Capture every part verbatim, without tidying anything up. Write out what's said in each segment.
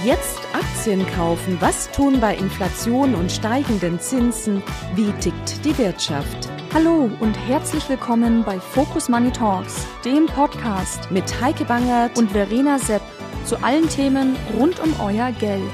Jetzt Aktien kaufen. Was tun bei Inflation und steigenden Zinsen? Wie tickt die Wirtschaft? Hallo und herzlich willkommen bei Focus Money Talks, dem Podcast Mit Heike Bangert und Verena Sepp zu allen Themen rund um euer Geld.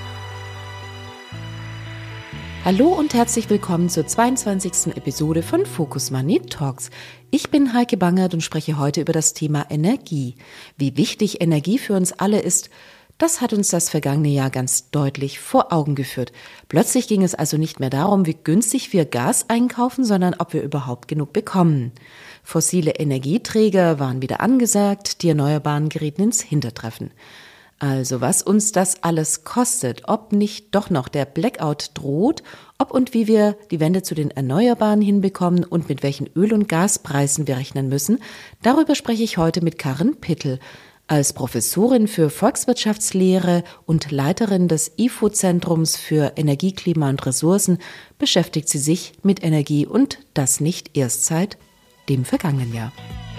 Hallo und herzlich willkommen zur zweiundzwanzigsten Episode von Focus Money Talks. Ich bin Heike Bangert und spreche heute über das Thema Energie. Wie wichtig Energie für uns alle ist, das hat uns das vergangene Jahr ganz deutlich vor Augen geführt. Plötzlich ging es also nicht mehr darum, wie günstig wir Gas einkaufen, sondern ob wir überhaupt genug bekommen. Fossile Energieträger waren wieder angesagt, die Erneuerbaren gerieten ins Hintertreffen. Also was uns das alles kostet, ob nicht doch noch der Blackout droht, ob und wie wir die Wende zu den Erneuerbaren hinbekommen und mit welchen Öl- und Gaspreisen wir rechnen müssen, darüber spreche ich heute mit Karin Pittel. Als Professorin für Volkswirtschaftslehre und Leiterin des I F O-Zentrums für Energie, Klima und Ressourcen beschäftigt sie sich mit Energie und das nicht erst seit dem vergangenen Jahr.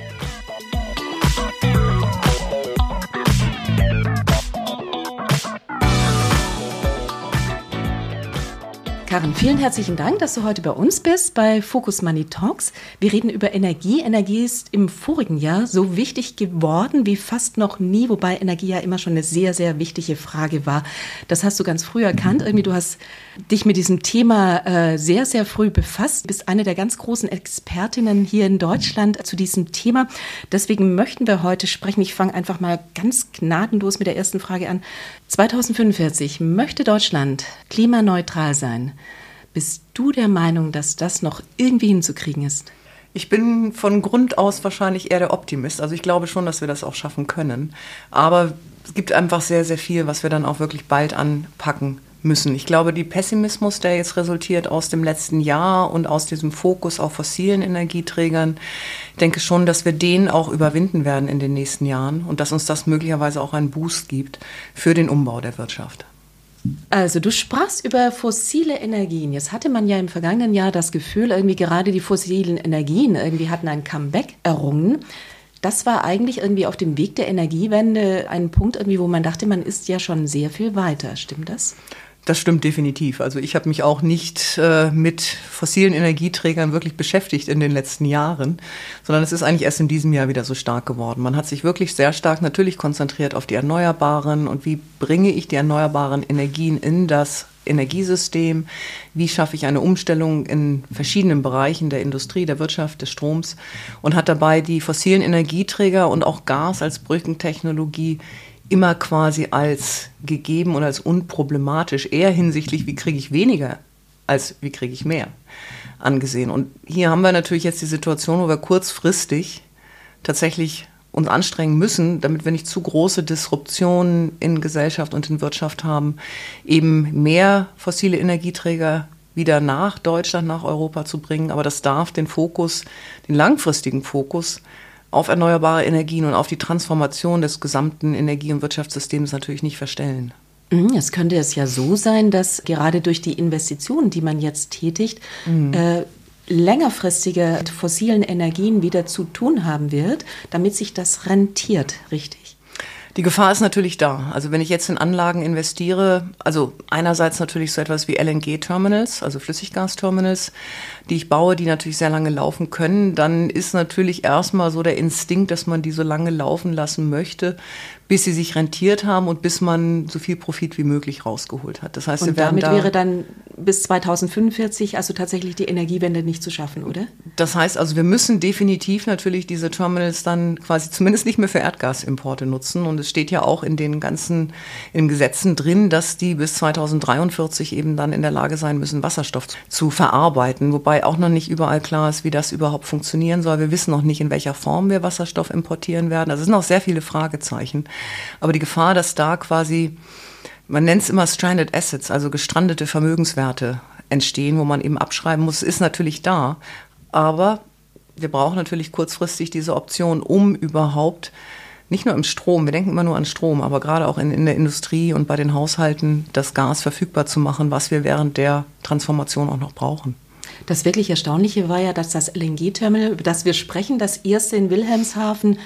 Karin, vielen herzlichen Dank, dass du heute bei uns bist, bei Focus Money Talks. Wir reden über Energie. Energie ist im vorigen Jahr so wichtig geworden wie fast noch nie, wobei Energie ja immer schon eine sehr, sehr wichtige Frage war. Das hast du ganz früh erkannt. Irgendwie, du hast dich mit diesem Thema äh, sehr, sehr früh befasst. Du bist eine der ganz großen Expertinnen hier in Deutschland zu diesem Thema. Deswegen möchten wir heute sprechen. Ich fange einfach mal ganz gnadenlos mit der ersten Frage an. zweitausendfünfundvierzig möchte Deutschland klimaneutral sein. Bist du der Meinung, dass das noch irgendwie hinzukriegen ist? Ich bin von Grund aus wahrscheinlich eher der Optimist. Also ich glaube schon, dass wir das auch schaffen können. Aber es gibt einfach sehr, sehr viel, was wir dann auch wirklich bald anpacken müssen. Ich glaube, die Pessimismus, der jetzt resultiert aus dem letzten Jahr und aus diesem Fokus auf fossilen Energieträgern, ich denke schon, dass wir den auch überwinden werden in den nächsten Jahren und dass uns das möglicherweise auch einen Boost gibt für den Umbau der Wirtschaft. Also du sprachst über fossile Energien. Jetzt hatte man ja im vergangenen Jahr das Gefühl, irgendwie gerade die fossilen Energien irgendwie hatten ein Comeback errungen. Das war eigentlich irgendwie auf dem Weg der Energiewende ein Punkt, irgendwie, wo man dachte, man ist ja schon sehr viel weiter. Stimmt das? Das stimmt definitiv. Also ich habe mich auch nicht äh, mit fossilen Energieträgern wirklich beschäftigt in den letzten Jahren, sondern es ist eigentlich erst in diesem Jahr wieder so stark geworden. Man hat sich wirklich sehr stark natürlich konzentriert auf die Erneuerbaren und wie bringe ich die erneuerbaren Energien in das Energiesystem, wie schaffe ich eine Umstellung in verschiedenen Bereichen der Industrie, der Wirtschaft, des Stroms und hat dabei die fossilen Energieträger und auch Gas als Brückentechnologie immer quasi als gegeben und als unproblematisch, eher hinsichtlich, wie kriege ich weniger, als wie kriege ich mehr angesehen. Und hier haben wir natürlich jetzt die Situation, wo wir kurzfristig tatsächlich uns anstrengen müssen, damit wir nicht zu große Disruptionen in Gesellschaft und in Wirtschaft haben, eben mehr fossile Energieträger wieder nach Deutschland, nach Europa zu bringen. Aber das darf den Fokus, den langfristigen Fokus auf erneuerbare Energien und auf die Transformation des gesamten Energie- und Wirtschaftssystems natürlich nicht verstellen. Es könnte es ja so sein, dass gerade durch die Investitionen, die man jetzt tätigt, mhm. äh, längerfristige mit fossilen Energien wieder zu tun haben wird, damit sich das rentiert, richtig? Die Gefahr ist natürlich da. Also wenn ich jetzt in Anlagen investiere, also einerseits natürlich so etwas wie L N G-Terminals, also Flüssiggasterminals, die ich baue, die natürlich sehr lange laufen können, dann ist natürlich erstmal so der Instinkt, dass man die so lange laufen lassen möchte, bis sie sich rentiert haben und bis man so viel Profit wie möglich rausgeholt hat. Das heißt, und wir werden damit da, wäre dann bis zweitausendfünfundvierzig also tatsächlich die Energiewende nicht zu schaffen, oder? Das heißt also, wir müssen definitiv natürlich diese Terminals dann quasi zumindest nicht mehr für Erdgasimporte nutzen. Und es steht ja auch in den ganzen in Gesetzen drin, dass die bis zweitausenddreiundvierzig eben dann in der Lage sein müssen, Wasserstoff zu verarbeiten. Wobei auch noch nicht überall klar ist, wie das überhaupt funktionieren soll. Wir wissen noch nicht, in welcher Form wir Wasserstoff importieren werden. Also es sind noch sehr viele Fragezeichen. Aber die Gefahr, dass da quasi, man nennt es immer Stranded Assets, also gestrandete Vermögenswerte entstehen, wo man eben abschreiben muss, ist natürlich da. Aber wir brauchen natürlich kurzfristig diese Option, um überhaupt, nicht nur im Strom, wir denken immer nur an Strom, aber gerade auch in, in der Industrie und bei den Haushalten das Gas verfügbar zu machen, was wir während der Transformation auch noch brauchen. Das wirklich Erstaunliche war ja, dass das L N G-Terminal, über das wir sprechen, das erste in Wilhelmshaven,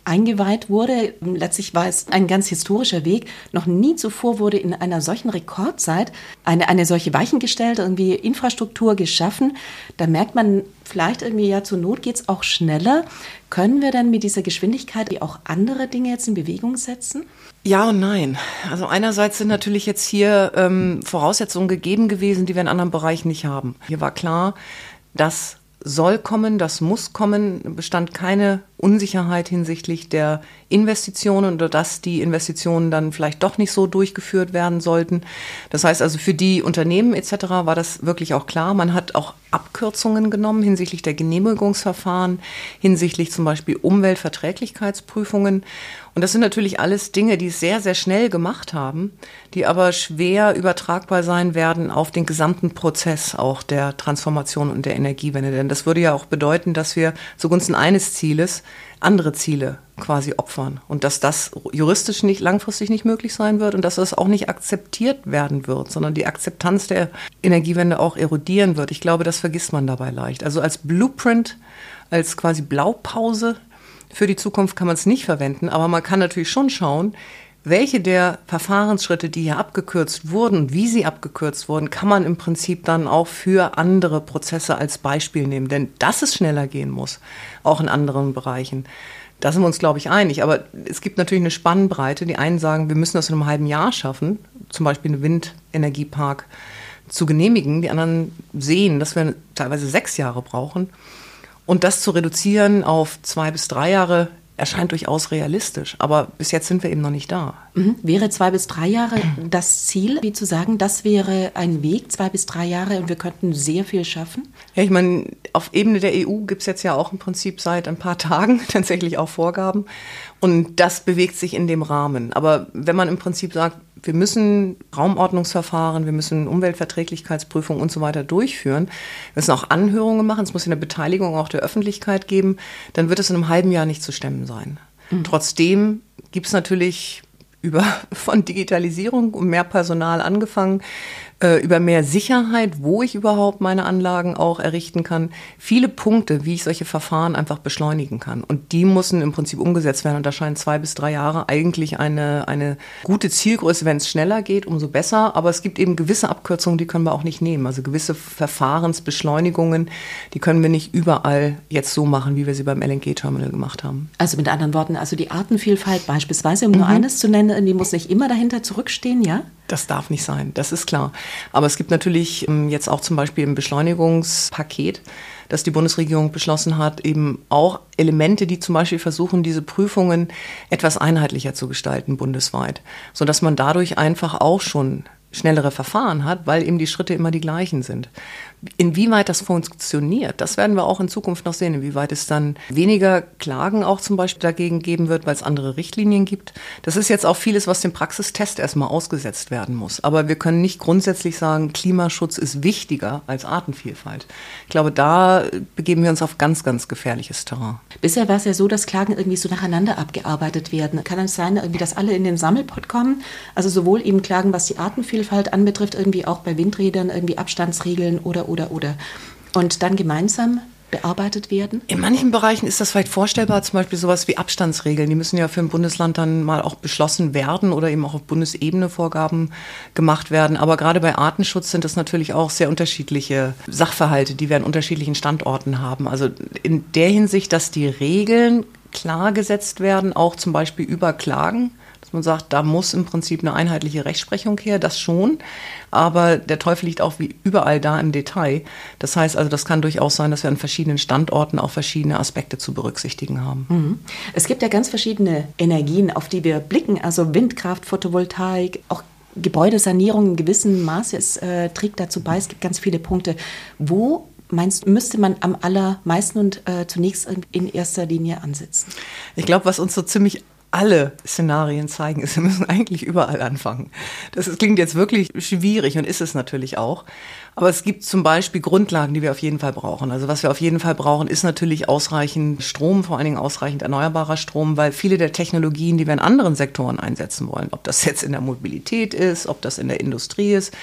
eingeweiht wurde. Letztlich war es ein ganz historischer Weg. Noch nie zuvor wurde in einer solchen Rekordzeit eine, eine solche Weichen gestellt, irgendwie Infrastruktur geschaffen. Da merkt man vielleicht irgendwie, ja, zur Not geht es auch schneller. Können wir dann mit dieser Geschwindigkeit auch andere Dinge jetzt in Bewegung setzen? Ja und nein. Also einerseits sind natürlich jetzt hier ähm, Voraussetzungen gegeben gewesen, die wir in anderen Bereichen nicht haben. Hier war klar, das soll kommen, das muss kommen, bestand keine Unsicherheit hinsichtlich der Investitionen oder dass die Investitionen dann vielleicht doch nicht so durchgeführt werden sollten. Das heißt also für die Unternehmen et cetera war das wirklich auch klar. Man hat auch Abkürzungen genommen hinsichtlich der Genehmigungsverfahren, hinsichtlich zum Beispiel Umweltverträglichkeitsprüfungen. Und das sind natürlich alles Dinge, die es sehr, sehr schnell gemacht haben, die aber schwer übertragbar sein werden auf den gesamten Prozess auch der Transformation und der Energiewende. Denn das würde ja auch bedeuten, dass wir zugunsten eines Zieles andere Ziele quasi opfern und dass das juristisch nicht langfristig nicht möglich sein wird und dass das auch nicht akzeptiert werden wird, sondern die Akzeptanz der Energiewende auch erodieren wird. Ich glaube, das vergisst man dabei leicht. Also als Blueprint, als quasi Blaupause für die Zukunft kann man es nicht verwenden, aber man kann natürlich schon schauen, welche der Verfahrensschritte, die hier abgekürzt wurden und wie sie abgekürzt wurden, kann man im Prinzip dann auch für andere Prozesse als Beispiel nehmen. Denn dass es schneller gehen muss, auch in anderen Bereichen, da sind wir uns, glaube ich, einig. Aber es gibt natürlich eine Spannbreite. Die einen sagen, wir müssen das in einem halben Jahr schaffen, zum Beispiel einen Windenergiepark zu genehmigen. Die anderen sehen, dass wir teilweise sechs Jahre brauchen. Und das zu reduzieren auf zwei bis drei Jahre erscheint durchaus realistisch. Aber bis jetzt sind wir eben noch nicht da. Mhm. Wäre zwei bis drei Jahre das Ziel, wie zu sagen, das wäre ein Weg, zwei bis drei Jahre und wir könnten sehr viel schaffen? Ja, ich meine, auf Ebene der E U gibt es jetzt ja auch im Prinzip seit ein paar Tagen tatsächlich auch Vorgaben. Und das bewegt sich in dem Rahmen. Aber wenn man im Prinzip sagt, wir müssen Raumordnungsverfahren, wir müssen Umweltverträglichkeitsprüfungen und so weiter durchführen, wir müssen auch Anhörungen machen, es muss eine Beteiligung auch der Öffentlichkeit geben, dann wird es in einem halben Jahr nicht zu stemmen sein. Mhm. Trotzdem gibt es natürlich über von Digitalisierung und mehr Personal angefangen, äh, über mehr Sicherheit, wo ich überhaupt meine Anlagen auch errichten kann. Viele Punkte, wie ich solche Verfahren einfach beschleunigen kann. Und die müssen im Prinzip umgesetzt werden. Und da scheinen zwei bis drei Jahre eigentlich eine, eine gute Zielgröße. Wenn es schneller geht, umso besser. Aber es gibt eben gewisse Abkürzungen, die können wir auch nicht nehmen. Also gewisse Verfahrensbeschleunigungen, die können wir nicht überall jetzt so machen, wie wir sie beim L N G-Terminal gemacht haben. Also mit anderen Worten, also die Artenvielfalt beispielsweise, um mhm. nur eines zu nennen, die muss nicht immer dahinter zurückstehen, ja? Das darf nicht sein, das ist klar. Aber es gibt natürlich jetzt auch zum Beispiel im Beschleunigungspaket, das die Bundesregierung beschlossen hat, eben auch Elemente, die zum Beispiel versuchen, diese Prüfungen etwas einheitlicher zu gestalten bundesweit, sodass man dadurch einfach auch schon schnellere Verfahren hat, weil eben die Schritte immer die gleichen sind. Inwieweit das funktioniert, das werden wir auch in Zukunft noch sehen, inwieweit es dann weniger Klagen auch zum Beispiel dagegen geben wird, weil es andere Richtlinien gibt. Das ist jetzt auch vieles, was dem Praxistest erstmal ausgesetzt werden muss. Aber wir können nicht grundsätzlich sagen, Klimaschutz ist wichtiger als Artenvielfalt. Ich glaube, da begeben wir uns auf ganz, ganz gefährliches Terrain. Bisher war es ja so, dass Klagen irgendwie so nacheinander abgearbeitet werden. Kann es sein, irgendwie, dass alle in den Sammelpott kommen? Also sowohl eben Klagen, was die Artenvielfalt anbetrifft, irgendwie auch bei Windrädern, irgendwie Abstandsregeln oder oder, oder. Und dann gemeinsam bearbeitet werden? In manchen Bereichen ist das vielleicht vorstellbar, zum Beispiel sowas wie Abstandsregeln. Die müssen ja für ein Bundesland dann mal auch beschlossen werden oder eben auch auf Bundesebene Vorgaben gemacht werden. Aber gerade bei Artenschutz sind das natürlich auch sehr unterschiedliche Sachverhalte, die wir an unterschiedlichen Standorten haben. Also in der Hinsicht, dass die Regeln klar gesetzt werden, auch zum Beispiel über Klagen, dass man sagt, da muss im Prinzip eine einheitliche Rechtsprechung her, das schon. Aber der Teufel liegt auch wie überall da im Detail. Das heißt also, das kann durchaus sein, dass wir an verschiedenen Standorten auch verschiedene Aspekte zu berücksichtigen haben. Mhm. Es gibt ja ganz verschiedene Energien, auf die wir blicken. Also Windkraft, Photovoltaik, auch Gebäudesanierung in gewissem Maße. Es äh, trägt dazu bei, es gibt ganz viele Punkte. Wo meinst du, müsste man am allermeisten und äh, zunächst in erster Linie ansetzen? Ich glaube, was uns so ziemlich alle Szenarien zeigen, ist, wir müssen eigentlich überall anfangen. Das ist, klingt jetzt wirklich schwierig und ist es natürlich auch. Aber es gibt zum Beispiel Grundlagen, die wir auf jeden Fall brauchen. Also was wir auf jeden Fall brauchen, ist natürlich ausreichend Strom, vor allen Dingen ausreichend erneuerbarer Strom, weil viele der Technologien, die wir in anderen Sektoren einsetzen wollen, ob das jetzt in der Mobilität ist, ob das in der Industrie ist,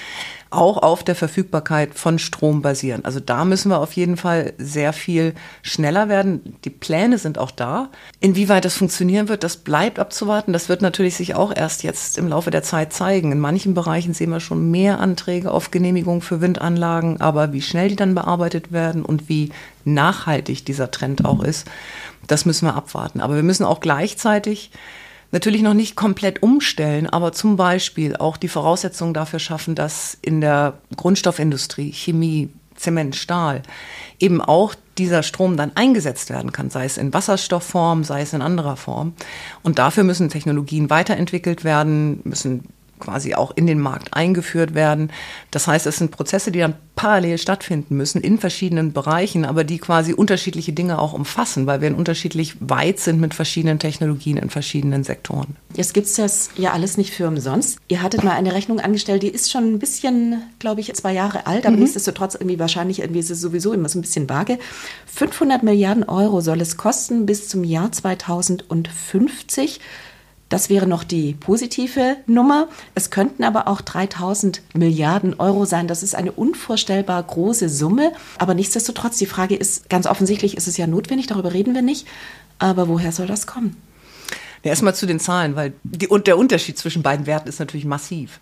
auch auf der Verfügbarkeit von Strom basieren. Also da müssen wir auf jeden Fall sehr viel schneller werden. Die Pläne sind auch da. Inwieweit das funktionieren wird, das bleibt abzuwarten. Das wird natürlich sich auch erst jetzt im Laufe der Zeit zeigen. In manchen Bereichen sehen wir schon mehr Anträge auf Genehmigung für Windanlagen, aber wie schnell die dann bearbeitet werden und wie nachhaltig dieser Trend auch ist, das müssen wir abwarten. Aber wir müssen auch gleichzeitig natürlich noch nicht komplett umstellen, aber zum Beispiel auch die Voraussetzungen dafür schaffen, dass in der Grundstoffindustrie, Chemie, Zement, Stahl eben auch dieser Strom dann eingesetzt werden kann, sei es in Wasserstoffform, sei es in anderer Form. Und dafür müssen Technologien weiterentwickelt werden, müssen quasi auch in den Markt eingeführt werden. Das heißt, es sind Prozesse, die dann parallel stattfinden müssen in verschiedenen Bereichen, aber die quasi unterschiedliche Dinge auch umfassen, weil wir unterschiedlich weit sind mit verschiedenen Technologien in verschiedenen Sektoren. Jetzt gibt es das ja alles nicht für umsonst. Ihr hattet mal eine Rechnung angestellt, die ist schon ein bisschen, glaube ich, zwei Jahre alt, aber mhm. nichtsdestotrotz irgendwie wahrscheinlich, irgendwie ist es sowieso immer so ein bisschen vage. fünfhundert Milliarden Euro soll es kosten bis zum Jahr zweitausendfünfzig. Das wäre noch die positive Nummer. Es könnten aber auch dreitausend Milliarden Euro sein. Das ist eine unvorstellbar große Summe. Aber nichtsdestotrotz, die Frage ist, ganz offensichtlich ist es ja notwendig, darüber reden wir nicht. Aber woher soll das kommen? Ja, erstmal zu den Zahlen, weil die, und der Unterschied zwischen beiden Werten ist natürlich massiv.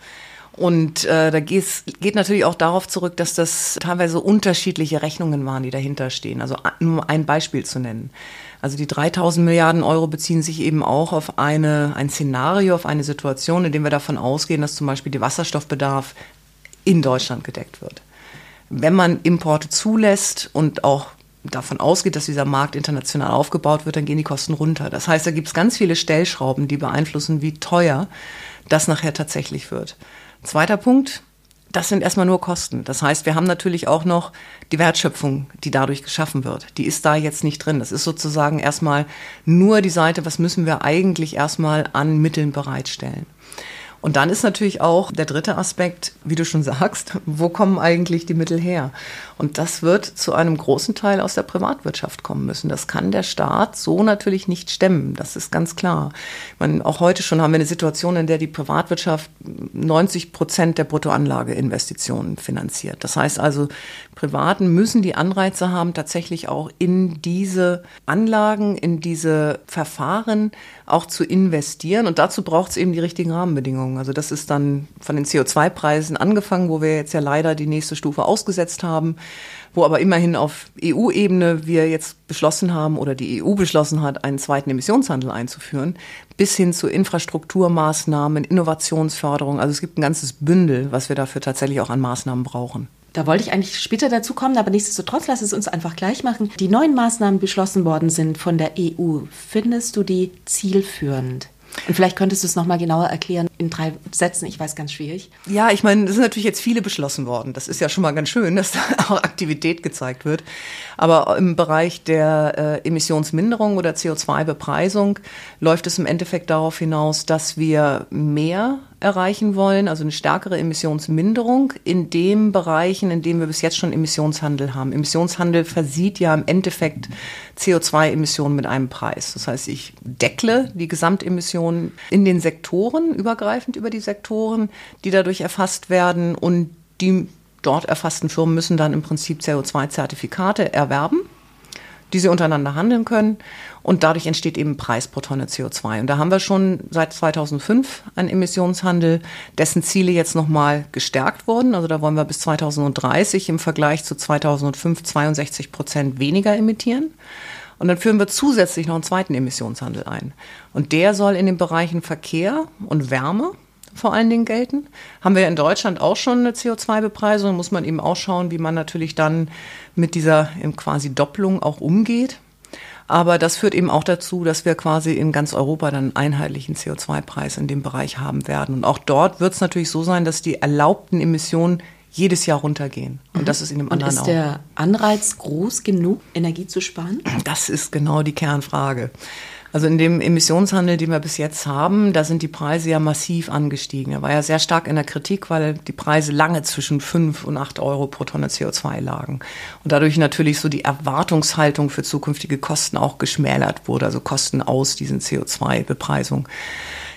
Und äh, da geht, geht natürlich auch darauf zurück, dass das teilweise unterschiedliche Rechnungen waren, die dahinter stehen. Also nur ein Beispiel zu nennen. Also die dreitausend Milliarden Euro beziehen sich eben auch auf eine, ein Szenario, auf eine Situation, in dem wir davon ausgehen, dass zum Beispiel der Wasserstoffbedarf in Deutschland gedeckt wird. Wenn man Importe zulässt und auch davon ausgeht, dass dieser Markt international aufgebaut wird, dann gehen die Kosten runter. Das heißt, da gibt es ganz viele Stellschrauben, die beeinflussen, wie teuer das nachher tatsächlich wird. Zweiter Punkt, das sind erstmal nur Kosten. Das heißt, wir haben natürlich auch noch die Wertschöpfung, die dadurch geschaffen wird. Die ist da jetzt nicht drin. Das ist sozusagen erstmal nur die Seite, was müssen wir eigentlich erstmal an Mitteln bereitstellen. Und dann ist natürlich auch der dritte Aspekt, wie du schon sagst, wo kommen eigentlich die Mittel her? Und das wird zu einem großen Teil aus der Privatwirtschaft kommen müssen. Das kann der Staat so natürlich nicht stemmen. Das ist ganz klar. Ich meine, auch heute schon haben wir eine Situation, in der die Privatwirtschaft neunzig Prozent der Bruttoanlageinvestitionen finanziert. Das heißt also, Privaten müssen die Anreize haben, tatsächlich auch in diese Anlagen, in diese Verfahren auch zu investieren. Und dazu braucht es eben die richtigen Rahmenbedingungen. Also das ist dann von den C O zwei Preisen angefangen, wo wir jetzt ja leider die nächste Stufe ausgesetzt haben, wo aber immerhin auf E U-Ebene wir jetzt beschlossen haben oder die E U beschlossen hat, einen zweiten Emissionshandel einzuführen, bis hin zu Infrastrukturmaßnahmen, Innovationsförderung. Also es gibt ein ganzes Bündel, was wir dafür tatsächlich auch an Maßnahmen brauchen. Da wollte ich eigentlich später dazu kommen, aber nichtsdestotrotz, lass es uns einfach gleich machen. Die neuen Maßnahmen beschlossen worden sind von der E U. Findest du die zielführend? Und vielleicht könntest du es nochmal genauer erklären in drei Sätzen. Ich weiß, ganz schwierig. Ja, ich meine, es sind natürlich jetzt viele beschlossen worden. Das ist ja schon mal ganz schön, dass da auch Aktivität gezeigt wird. Aber im Bereich der äh, Emissionsminderung oder C O zwei Bepreisung läuft es im Endeffekt darauf hinaus, dass wir mehr erreichen wollen, also eine stärkere Emissionsminderung in den Bereichen, in denen wir bis jetzt schon Emissionshandel haben. Emissionshandel versieht ja im Endeffekt C O zwei Emissionen mit einem Preis. Das heißt, ich deckle die Gesamtemissionen in den Sektoren, übergreifend über die Sektoren, die dadurch erfasst werden, und die dort erfassten Firmen müssen dann im Prinzip C O zwei Zertifikate erwerben, die sie untereinander handeln können, und dadurch entsteht eben Preis pro Tonne C O zwei. Und da haben wir schon seit zweitausendfünf einen Emissionshandel, dessen Ziele jetzt nochmal gestärkt wurden. Also da wollen wir bis zweitausenddreißig im Vergleich zu zweitausendfünf zweiundsechzig Prozent weniger emittieren. Und dann führen wir zusätzlich noch einen zweiten Emissionshandel ein. Und der soll in den Bereichen Verkehr und Wärme vor allen Dingen gelten. Haben wir in Deutschland auch schon eine C O zwei Bepreisung, muss man eben auch schauen, wie man natürlich dann mit dieser quasi Doppelung auch umgeht. Aber das führt eben auch dazu, dass wir quasi in ganz Europa dann einen einheitlichen C O zwei Preis in dem Bereich haben werden. Und auch dort wird es natürlich so sein, dass die erlaubten Emissionen jedes Jahr runtergehen. Und das ist in dem anderen auch. Und ist der Anreiz groß genug, Energie zu sparen? Das ist genau die Kernfrage. Also in dem Emissionshandel, den wir bis jetzt haben, da sind die Preise ja massiv angestiegen. Er war ja sehr stark in der Kritik, weil die Preise lange zwischen fünf und acht Euro pro Tonne C O zwei lagen. Und dadurch natürlich so die Erwartungshaltung für zukünftige Kosten auch geschmälert wurde, also Kosten aus diesen C O zwei Bepreisungen.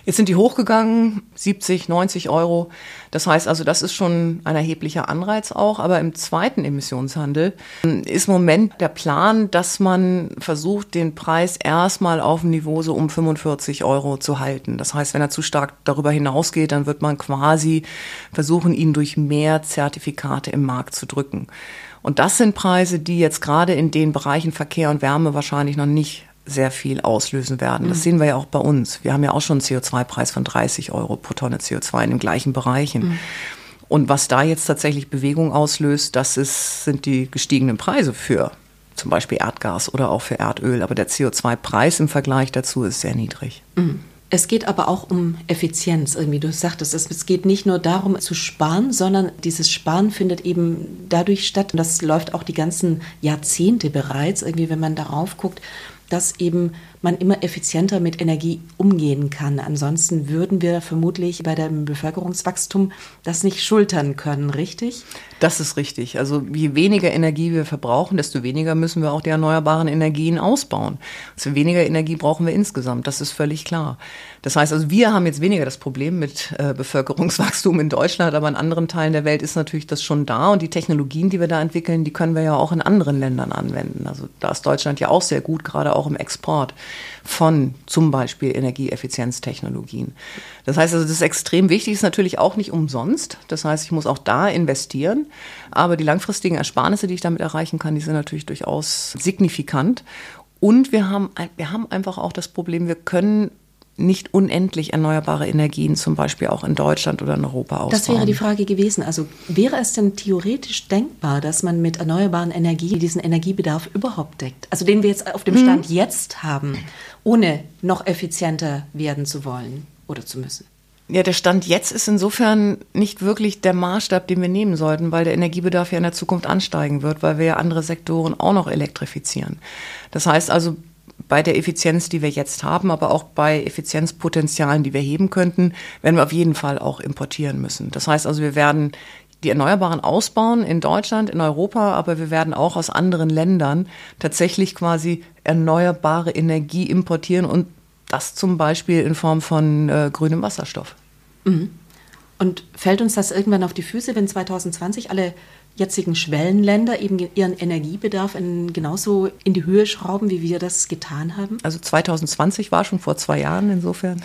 Jetzt sind die hochgegangen, siebzig, neunzig Euro. Das heißt also, das ist schon ein erheblicher Anreiz auch. Aber im zweiten Emissionshandel ist im Moment der Plan, dass man versucht, den Preis erstmal auf dem Niveau so um fünfundvierzig Euro zu halten. Das heißt, wenn er zu stark darüber hinausgeht, dann wird man quasi versuchen, ihn durch mehr Zertifikate im Markt zu drücken. Und das sind Preise, die jetzt gerade in den Bereichen Verkehr und Wärme wahrscheinlich noch nicht sehr viel auslösen werden. Das sehen wir ja auch bei uns. Wir haben ja auch schon einen C O zwei Preis von dreißig Euro pro Tonne C O zwei in den gleichen Bereichen. Mhm. Und was da jetzt tatsächlich Bewegung auslöst, das ist, sind die gestiegenen Preise für zum Beispiel Erdgas oder auch für Erdöl. Aber der C O zwei Preis im Vergleich dazu ist sehr niedrig. Mhm. Es geht aber auch um Effizienz, irgendwie. Du sagtest, es geht nicht nur darum zu sparen, sondern dieses Sparen findet eben dadurch statt, und das läuft auch die ganzen Jahrzehnte bereits, irgendwie, wenn man darauf guckt, dass eben man immer effizienter mit Energie umgehen kann. Ansonsten würden wir vermutlich bei dem Bevölkerungswachstum das nicht schultern können, richtig? Das ist richtig. Also je weniger Energie wir verbrauchen, desto weniger müssen wir auch die erneuerbaren Energien ausbauen. Also weniger Energie brauchen wir insgesamt, das ist völlig klar. Das heißt also, wir haben jetzt weniger das Problem mit äh, Bevölkerungswachstum in Deutschland, aber in anderen Teilen der Welt ist natürlich das schon da. Und die Technologien, die wir da entwickeln, die können wir ja auch in anderen Ländern anwenden. Also da ist Deutschland ja auch sehr gut, gerade auch im Export von zum Beispiel Energieeffizienztechnologien. Das heißt also, das ist extrem wichtig, ist natürlich auch nicht umsonst. Das heißt, ich muss auch da investieren. Aber die langfristigen Ersparnisse, die ich damit erreichen kann, die sind natürlich durchaus signifikant. Und wir haben, wir haben einfach auch das Problem, wir können nicht unendlich erneuerbare Energien zum Beispiel auch in Deutschland oder in Europa ausbauen. Das wäre die Frage gewesen. Also wäre es denn theoretisch denkbar, dass man mit erneuerbaren Energien diesen Energiebedarf überhaupt deckt? Also den wir jetzt auf dem Stand hm. jetzt haben, ohne noch effizienter werden zu wollen oder zu müssen? Ja, der Stand jetzt ist insofern nicht wirklich der Maßstab, den wir nehmen sollten, weil der Energiebedarf ja in der Zukunft ansteigen wird, weil wir ja andere Sektoren auch noch elektrifizieren. Das heißt also, bei der Effizienz, die wir jetzt haben, aber auch bei Effizienzpotenzialen, die wir heben könnten, werden wir auf jeden Fall auch importieren müssen. Das heißt also, wir werden die Erneuerbaren ausbauen in Deutschland, in Europa, aber wir werden auch aus anderen Ländern tatsächlich quasi erneuerbare Energie importieren und das zum Beispiel in Form von äh, grünem Wasserstoff. Mhm. Und fällt uns das irgendwann auf die Füße, wenn zwanzig zwanzig alle jetzigen Schwellenländer eben ihren Energiebedarf in, genauso in die Höhe schrauben, wie wir das getan haben? Also zwanzig zwanzig war schon vor zwei Jahren, insofern.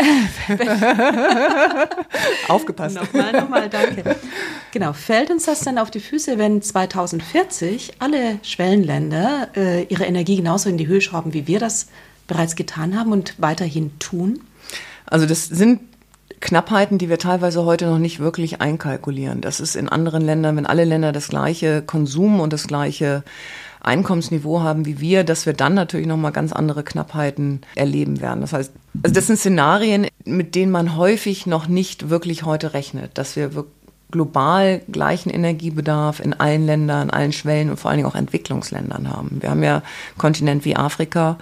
Aufgepasst. Nochmal, nochmal, danke. Genau, fällt uns das dann auf die Füße, wenn zwanzig vierzig alle Schwellenländer äh, ihre Energie genauso in die Höhe schrauben, wie wir das bereits getan haben und weiterhin tun? Also das sind Knappheiten, die wir teilweise heute noch nicht wirklich einkalkulieren. Das ist in anderen Ländern, wenn alle Länder das gleiche Konsum und das gleiche Einkommensniveau haben wie wir, dass wir dann natürlich nochmal ganz andere Knappheiten erleben werden. Das heißt, also das sind Szenarien, mit denen man häufig noch nicht wirklich heute rechnet, dass wir global gleichen Energiebedarf in allen Ländern, in allen Schwellen und vor allen Dingen auch Entwicklungsländern haben. Wir haben ja Kontinent wie Afrika,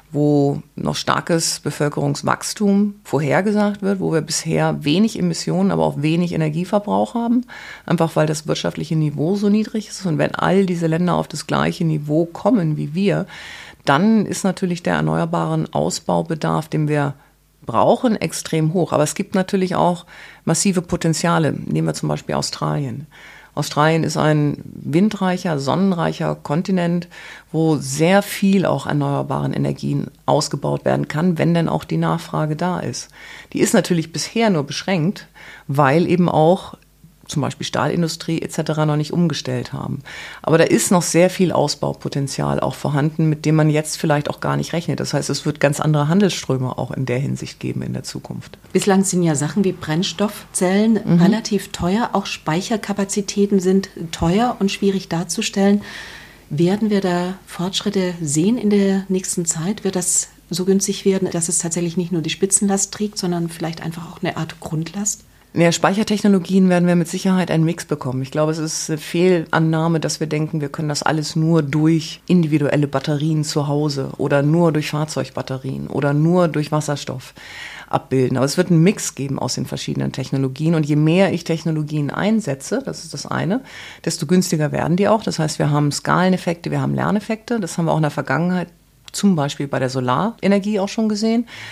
wo noch starkes Bevölkerungswachstum vorhergesagt wird, wo wir bisher wenig Emissionen, aber auch wenig Energieverbrauch haben, einfach weil das wirtschaftliche Niveau so niedrig ist. Und wenn all diese Länder auf das gleiche Niveau kommen wie wir, dann ist natürlich der erneuerbaren Ausbaubedarf, den wir brauchen, extrem hoch. Aber es gibt natürlich auch massive Potenziale. Nehmen wir zum Beispiel Australien. Australien ist ein windreicher, sonnenreicher Kontinent, wo sehr viel auch erneuerbaren Energien ausgebaut werden kann, wenn denn auch die Nachfrage da ist. Die ist natürlich bisher nur beschränkt, weil eben auch zum Beispiel Stahlindustrie et cetera noch nicht umgestellt haben. Aber da ist noch sehr viel Ausbaupotenzial auch vorhanden, mit dem man jetzt vielleicht auch gar nicht rechnet. Das heißt, es wird ganz andere Handelsströme auch in der Hinsicht geben in der Zukunft. Bislang sind ja Sachen wie Brennstoffzellen mhm. relativ teuer. Auch Speicherkapazitäten sind teuer und schwierig darzustellen. Werden wir da Fortschritte sehen in der nächsten Zeit? Wird das so günstig werden, dass es tatsächlich nicht nur die Spitzenlast trägt, sondern vielleicht einfach auch eine Art Grundlast? Ja, Speichertechnologien werden wir mit Sicherheit einen Mix bekommen. Ich glaube, es ist eine Fehlannahme, dass wir denken, wir können das alles nur durch individuelle Batterien zu Hause oder nur durch Fahrzeugbatterien oder nur durch Wasserstoff abbilden. Aber es wird einen Mix geben aus den verschiedenen Technologien. Und je mehr ich Technologien einsetze, das ist das eine, desto günstiger werden die auch. Das heißt, wir haben Skaleneffekte, wir haben Lerneffekte. Das haben wir auch in der Vergangenheit zum Beispiel bei der Solarenergie auch schon gesehen.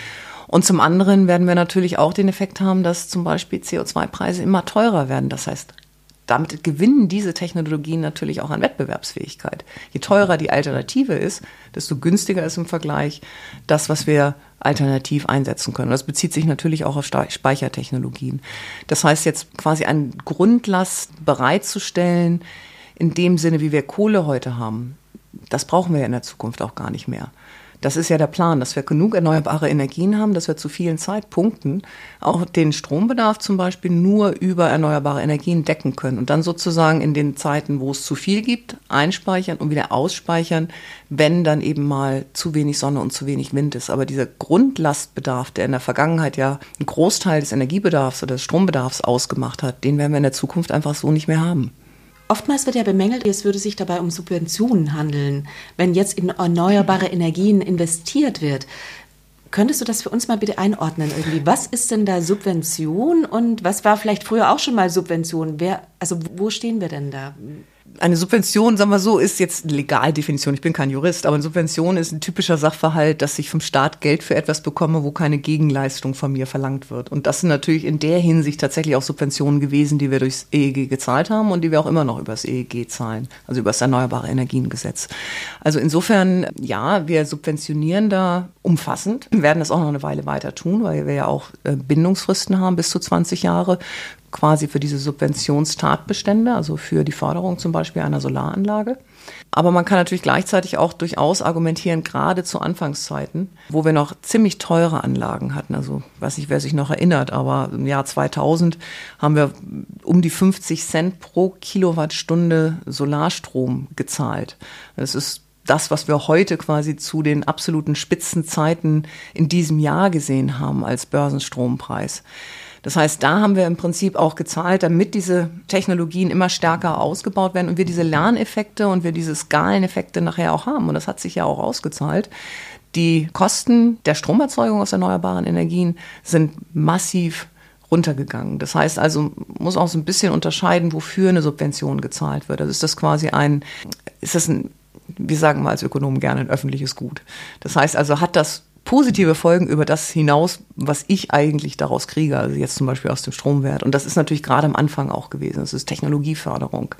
Und zum anderen werden wir natürlich auch den Effekt haben, dass zum Beispiel C O zwei Preise immer teurer werden. Das heißt, damit gewinnen diese Technologien natürlich auch an Wettbewerbsfähigkeit. Je teurer die Alternative ist, desto günstiger ist im Vergleich das, was wir alternativ einsetzen können. Und das bezieht sich natürlich auch auf Speichertechnologien. Das heißt, jetzt quasi eine Grundlast bereitzustellen, in dem Sinne, wie wir Kohle heute haben, das brauchen wir in der Zukunft auch gar nicht mehr. Das ist ja der Plan, dass wir genug erneuerbare Energien haben, dass wir zu vielen Zeitpunkten auch den Strombedarf zum Beispiel nur über erneuerbare Energien decken können und dann sozusagen in den Zeiten, wo es zu viel gibt, einspeichern und wieder ausspeichern, wenn dann eben mal zu wenig Sonne und zu wenig Wind ist. Aber dieser Grundlastbedarf, der in der Vergangenheit ja einen Großteil des Energiebedarfs oder des Strombedarfs ausgemacht hat, den werden wir in der Zukunft einfach so nicht mehr haben. Oftmals wird ja bemängelt, es würde sich dabei um Subventionen handeln, wenn jetzt in erneuerbare Energien investiert wird. Könntest du das für uns mal bitte einordnen irgendwie? Was ist denn da Subvention und was war vielleicht früher auch schon mal Subvention? Wer, also wo stehen wir denn da? Eine Subvention, sagen wir so, ist jetzt eine Legaldefinition. Ich bin kein Jurist, aber eine Subvention ist ein typischer Sachverhalt, dass ich vom Staat Geld für etwas bekomme, wo keine Gegenleistung von mir verlangt wird. Und das sind natürlich in der Hinsicht tatsächlich auch Subventionen gewesen, die wir durchs E E G gezahlt haben und die wir auch immer noch übers E E G zahlen, also über das Erneuerbare Energiengesetz. Also insofern, ja, wir subventionieren da umfassend, wir werden das auch noch eine Weile weiter tun, weil wir ja auch Bindungsfristen haben bis zu zwanzig Jahre. Quasi für diese Subventionstatbestände, also für die Förderung zum Beispiel einer Solaranlage. Aber man kann natürlich gleichzeitig auch durchaus argumentieren, gerade zu Anfangszeiten, wo wir noch ziemlich teure Anlagen hatten. Also ich weiß nicht, wer sich noch erinnert, aber im Jahr zweitausend haben wir um die fünfzig Cent pro Kilowattstunde Solarstrom gezahlt. Das ist das, was wir heute quasi zu den absoluten Spitzenzeiten in diesem Jahr gesehen haben als Börsenstrompreis. Das heißt, da haben wir im Prinzip auch gezahlt, damit diese Technologien immer stärker ausgebaut werden und wir diese Lerneffekte und wir diese Skaleneffekte nachher auch haben. Und das hat sich ja auch ausgezahlt. Die Kosten der Stromerzeugung aus erneuerbaren Energien sind massiv runtergegangen. Das heißt also, man muss auch so ein bisschen unterscheiden, wofür eine Subvention gezahlt wird. Also ist das quasi ein, ist das ein, wir sagen mal als Ökonomen gerne, ein öffentliches Gut. Das heißt also, hat das positive Folgen über das hinaus, was ich eigentlich daraus kriege, also jetzt zum Beispiel aus dem Stromwert. Und das ist natürlich gerade am Anfang auch gewesen. Das ist Technologieförderung.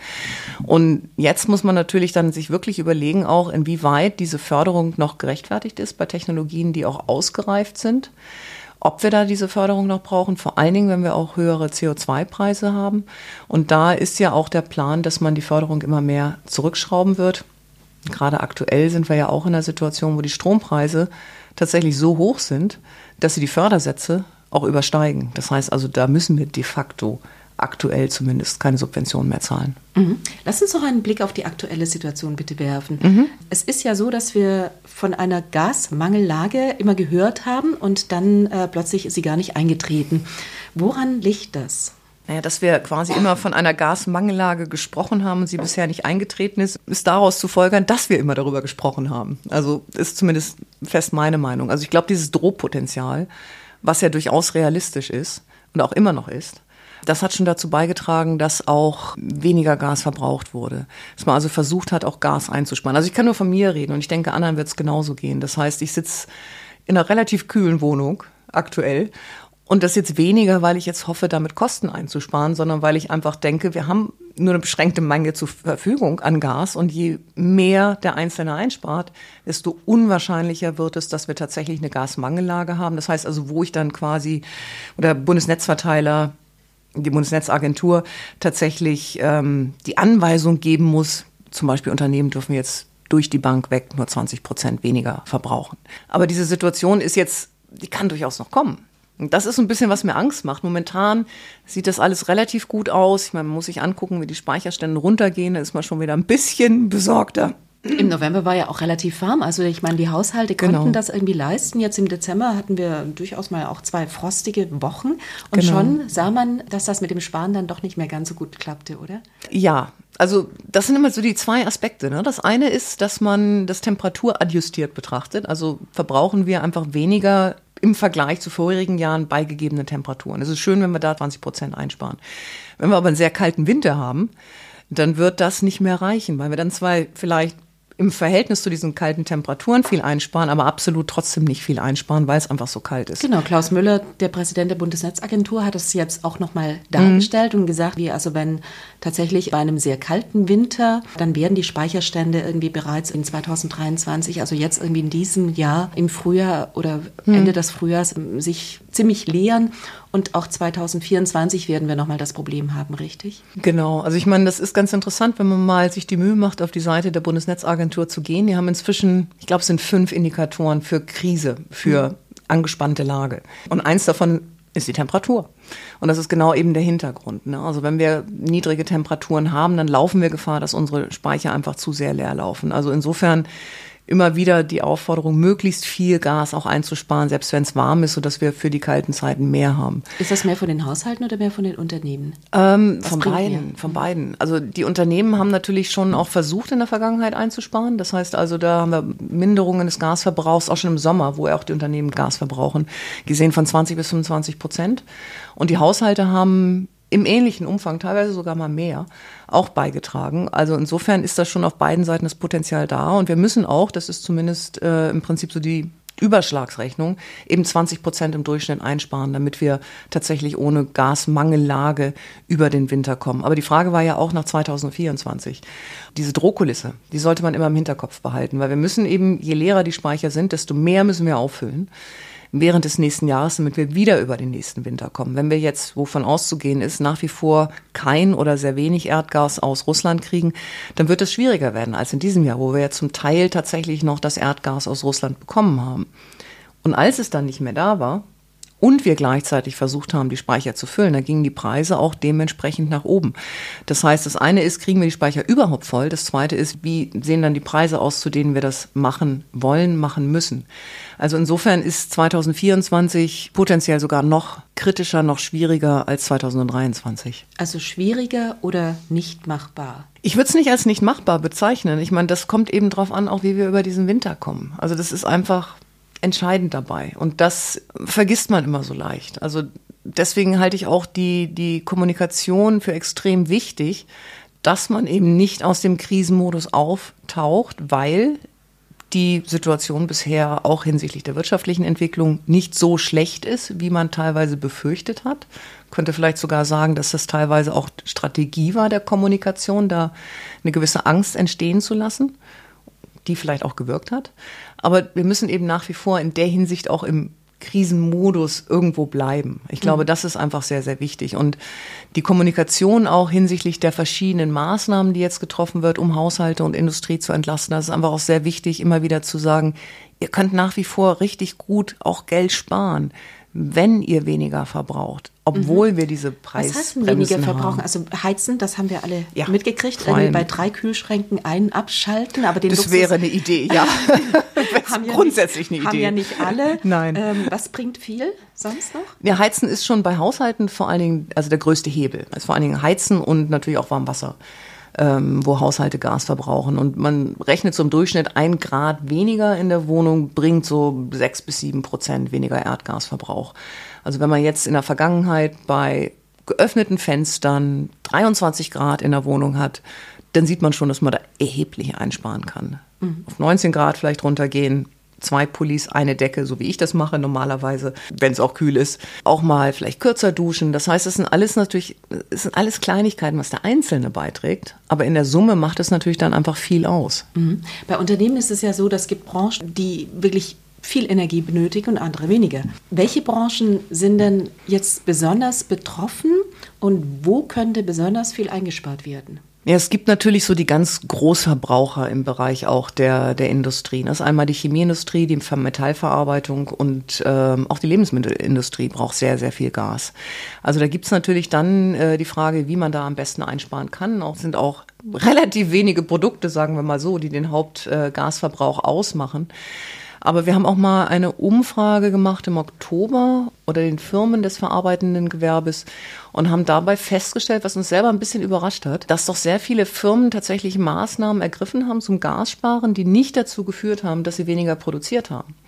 Und jetzt muss man natürlich dann sich wirklich überlegen, auch inwieweit diese Förderung noch gerechtfertigt ist bei Technologien, die auch ausgereift sind. Ob wir da diese Förderung noch brauchen, vor allen Dingen, wenn wir auch höhere C O zwei Preise haben. Und da ist ja auch der Plan, dass man die Förderung immer mehr zurückschrauben wird. Gerade aktuell sind wir ja auch in einer Situation, wo die Strompreise tatsächlich so hoch sind, dass sie die Fördersätze auch übersteigen. Das heißt also, da müssen wir de facto aktuell zumindest keine Subventionen mehr zahlen. Mhm. Lass uns noch einen Blick auf die aktuelle Situation bitte werfen. Mhm. Es ist ja so, dass wir von einer Gasmangellage immer gehört haben und dann äh, plötzlich ist sie gar nicht eingetreten. Woran liegt das? Naja, dass wir quasi immer von einer Gasmangellage gesprochen haben und sie bisher nicht eingetreten ist, ist daraus zu folgern, dass wir immer darüber gesprochen haben. Also ist zumindest fest meine Meinung. Also ich glaube, dieses Drohpotenzial, was ja durchaus realistisch ist und auch immer noch ist, das hat schon dazu beigetragen, dass auch weniger Gas verbraucht wurde. Dass man also versucht hat, auch Gas einzusparen. Also ich kann nur von mir reden und ich denke, anderen wird es genauso gehen. Das heißt, ich sitze in einer relativ kühlen Wohnung aktuell. Und das jetzt weniger, weil ich jetzt hoffe, damit Kosten einzusparen, sondern weil ich einfach denke, wir haben nur eine beschränkte Menge zur Verfügung an Gas. Und je mehr der Einzelne einspart, desto unwahrscheinlicher wird es, dass wir tatsächlich eine Gasmangellage haben. Das heißt also, wo ich dann quasi, oder Bundesnetzverteiler, die Bundesnetzagentur tatsächlich ähm, die Anweisung geben muss, zum Beispiel Unternehmen dürfen jetzt durch die Bank weg nur zwanzig Prozent weniger verbrauchen. Aber diese Situation ist jetzt, die kann durchaus noch kommen. Und das ist so ein bisschen, was mir Angst macht. Momentan sieht das alles relativ gut aus. Ich meine, man muss sich angucken, wie die Speicherstände runtergehen. Da ist man schon wieder ein bisschen besorgter. Im November war ja auch relativ warm. Also ich meine, die Haushalte konnten genau. das irgendwie leisten. Jetzt im Dezember hatten wir durchaus mal auch zwei frostige Wochen. Und genau. schon sah man, dass das mit dem Sparen dann doch nicht mehr ganz so gut klappte, oder? Ja, also das sind immer so die zwei Aspekte. Ne? Das eine ist, dass man das temperaturadjustiert betrachtet. Also verbrauchen wir einfach weniger im Vergleich zu vorherigen Jahren bei gegebenen Temperaturen. Es ist schön, wenn wir da zwanzig Prozent einsparen. Wenn wir aber einen sehr kalten Winter haben, dann wird das nicht mehr reichen, weil wir dann zwar vielleicht im Verhältnis zu diesen kalten Temperaturen viel einsparen, aber absolut trotzdem nicht viel einsparen, weil es einfach so kalt ist. Genau, Klaus Müller, der Präsident der Bundesnetzagentur, hat es jetzt auch nochmal dargestellt mhm. und gesagt, wie also wenn tatsächlich bei einem sehr kalten Winter, dann werden die Speicherstände irgendwie bereits in zweitausenddreiundzwanzig, also jetzt irgendwie in diesem Jahr im Frühjahr oder Ende mhm. des Frühjahrs sich ziemlich leeren. Und auch zweitausendvierundzwanzig werden wir nochmal das Problem haben, richtig? Genau, also ich meine, das ist ganz interessant, wenn man mal sich die Mühe macht, auf die Seite der Bundesnetzagentur zu gehen. Die haben inzwischen, ich glaube, es sind fünf Indikatoren für Krise, für mhm. angespannte Lage. Und eins davon ist die Temperatur. Und das ist genau eben der Hintergrund. Ne? Also wenn wir niedrige Temperaturen haben, dann laufen wir Gefahr, dass unsere Speicher einfach zu sehr leer laufen. Also insofern immer wieder die Aufforderung, möglichst viel Gas auch einzusparen, selbst wenn es warm ist, sodass wir für die kalten Zeiten mehr haben. Ist das mehr von den Haushalten oder mehr von den Unternehmen? Ähm, von beiden, mehr? von beiden. Also die Unternehmen haben natürlich schon auch versucht, in der Vergangenheit einzusparen. Das heißt also, da haben wir Minderungen des Gasverbrauchs, auch schon im Sommer, wo ja auch die Unternehmen Gas verbrauchen, gesehen von zwanzig bis fünfundzwanzig Prozent. Und die Haushalte haben im ähnlichen Umfang, teilweise sogar mal mehr, auch beigetragen. Also insofern ist das schon auf beiden Seiten das Potenzial da. Und wir müssen auch, das ist zumindest äh, im Prinzip so die Überschlagsrechnung, eben zwanzig Prozent im Durchschnitt einsparen, damit wir tatsächlich ohne Gasmangellage über den Winter kommen. Aber die Frage war ja auch nach zweitausendvierundzwanzig. Diese Drohkulisse, die sollte man immer im Hinterkopf behalten, weil wir müssen eben, je leerer die Speicher sind, desto mehr müssen wir auffüllen während des nächsten Jahres, damit wir wieder über den nächsten Winter kommen. Wenn wir jetzt, wovon auszugehen ist, nach wie vor kein oder sehr wenig Erdgas aus Russland kriegen, dann wird es schwieriger werden als in diesem Jahr, wo wir ja zum Teil tatsächlich noch das Erdgas aus Russland bekommen haben. Und als es dann nicht mehr da war und wir gleichzeitig versucht haben, die Speicher zu füllen, da gingen die Preise auch dementsprechend nach oben. Das heißt, das eine ist, kriegen wir die Speicher überhaupt voll? Das zweite ist, wie sehen dann die Preise aus, zu denen wir das machen wollen, machen müssen? Also insofern ist zweitausendvierundzwanzig potenziell sogar noch kritischer, noch schwieriger als zweitausenddreiundzwanzig. Also schwieriger oder nicht machbar? Ich würde es nicht als nicht machbar bezeichnen. Ich meine, das kommt eben drauf an, auch wie wir über diesen Winter kommen. Also das ist einfach entscheidend dabei. Und das vergisst man immer so leicht. Also deswegen halte ich auch die, die Kommunikation für extrem wichtig, dass man eben nicht aus dem Krisenmodus auftaucht, weil die Situation bisher auch hinsichtlich der wirtschaftlichen Entwicklung nicht so schlecht ist, wie man teilweise befürchtet hat. Ich könnte vielleicht sogar sagen, dass das teilweise auch Strategie war der Kommunikation, da eine gewisse Angst entstehen zu lassen, die vielleicht auch gewirkt hat. Aber wir müssen eben nach wie vor in der Hinsicht auch im Krisenmodus irgendwo bleiben. Ich glaube, das ist einfach sehr, sehr wichtig. Und die Kommunikation auch hinsichtlich der verschiedenen Maßnahmen, die jetzt getroffen wird, um Haushalte und Industrie zu entlasten, das ist einfach auch sehr wichtig, immer wieder zu sagen, ihr könnt nach wie vor richtig gut auch Geld sparen, wenn ihr weniger verbraucht, obwohl mhm. wir diese Preisbremsen haben. Was heißt denn weniger verbrauchen? Also heizen, das haben wir alle ja, mitgekriegt. Irgendwie bei drei Kühlschränken einen abschalten. Aber den das Luxus wäre eine Idee, ja. haben ja grundsätzlich nicht, eine Idee. Haben ja nicht alle. Nein. Ähm, was bringt viel sonst noch? Ja, Heizen ist schon bei Haushalten vor allen Dingen, also der größte Hebel. Also vor allen Dingen Heizen und natürlich auch Warmwasser, ähm, wo Haushalte Gas verbrauchen. Und man rechnet so im Durchschnitt ein Grad weniger in der Wohnung, bringt so sechs bis sieben Prozent weniger Erdgasverbrauch. Also wenn man jetzt in der Vergangenheit bei geöffneten Fenstern dreiundzwanzig Grad in der Wohnung hat, dann sieht man schon, dass man da erheblich einsparen kann. Mhm. Auf neunzehn Grad vielleicht runtergehen, zwei Pullis, eine Decke, so wie ich das mache normalerweise, wenn es auch kühl ist. Auch mal vielleicht kürzer duschen. Das heißt, es sind alles natürlich, es sind alles Kleinigkeiten, was der Einzelne beiträgt. Aber in der Summe macht es natürlich dann einfach viel aus. Mhm. Bei Unternehmen ist es ja so, dass es gibt Branchen, die wirklich viel Energie benötigen und andere weniger. Welche Branchen sind denn jetzt besonders betroffen und wo könnte besonders viel eingespart werden? Ja, es gibt natürlich so die ganz Großverbraucher im Bereich auch der, der Industrie. Das ist einmal die Chemieindustrie, die Metallverarbeitung und ähm, auch die Lebensmittelindustrie braucht sehr, sehr viel Gas. Also da gibt's natürlich dann äh, die Frage, wie man da am besten einsparen kann. Auch sind auch relativ wenige Produkte, sagen wir mal so, die den Hauptgasverbrauch äh, ausmachen. Aber wir haben auch mal eine Umfrage gemacht im Oktober unter den Firmen des verarbeitenden Gewerbes und haben dabei festgestellt, was uns selber ein bisschen überrascht hat, dass doch sehr viele Firmen tatsächlich Maßnahmen ergriffen haben zum Gassparen, die nicht dazu geführt haben, dass sie weniger produziert haben.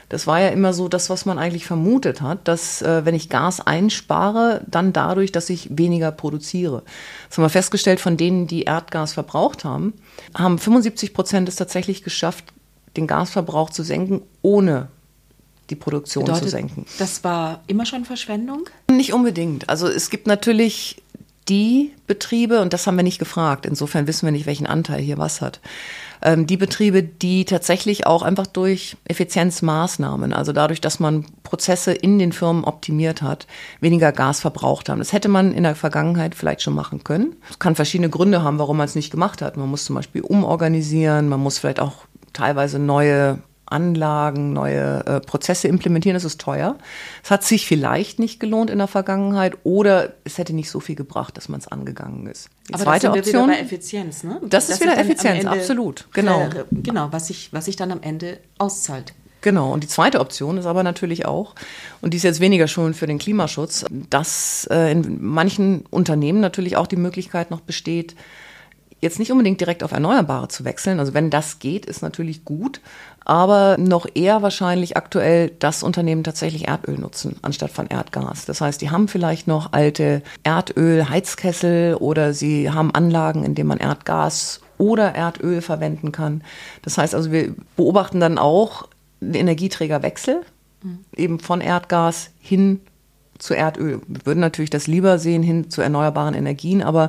Das war ja immer so das, was man eigentlich vermutet hat, dass äh, wenn ich Gas einspare, dann dadurch, dass ich weniger produziere. Das haben wir festgestellt, von denen, die Erdgas verbraucht haben, haben fünfundsiebzig Prozent es tatsächlich geschafft, den Gasverbrauch zu senken, ohne die Produktion Bedeutet, zu senken. Das war immer schon Verschwendung? Nicht unbedingt. Also es gibt natürlich die Betriebe, und das haben wir nicht gefragt, insofern wissen wir nicht, welchen Anteil hier was hat, ähm, die Betriebe, die tatsächlich auch einfach durch Effizienzmaßnahmen, also dadurch, dass man Prozesse in den Firmen optimiert hat, weniger Gas verbraucht haben. Das hätte man in der Vergangenheit vielleicht schon machen können. Es kann verschiedene Gründe haben, warum man es nicht gemacht hat. Man muss zum Beispiel umorganisieren, man muss vielleicht auch teilweise neue Anlagen, neue äh, Prozesse implementieren, das ist teuer. Es hat sich vielleicht nicht gelohnt in der Vergangenheit oder es hätte nicht so viel gebracht, dass man es angegangen ist. Die Aber zweite das sind Option, wir wieder bei Effizienz, ne? Das, das ist wieder Effizienz, absolut. Genau, genau was, sich, was sich dann am Ende auszahlt. Genau, und die zweite Option ist aber natürlich auch, und die ist jetzt weniger schon für den Klimaschutz, dass äh, in manchen Unternehmen natürlich auch die Möglichkeit noch besteht, jetzt nicht unbedingt direkt auf Erneuerbare zu wechseln. Also wenn das geht, ist natürlich gut. Aber noch eher wahrscheinlich aktuell das Unternehmen tatsächlich Erdöl nutzen, anstatt von Erdgas. Das heißt, die haben vielleicht noch alte Erdöl-Heizkessel oder sie haben Anlagen, in denen man Erdgas oder Erdöl verwenden kann. Das heißt also, wir beobachten dann auch den Energieträgerwechsel, mhm. eben von Erdgas hin zu Erdöl. Wir würden natürlich das lieber sehen, hin zu erneuerbaren Energien, aber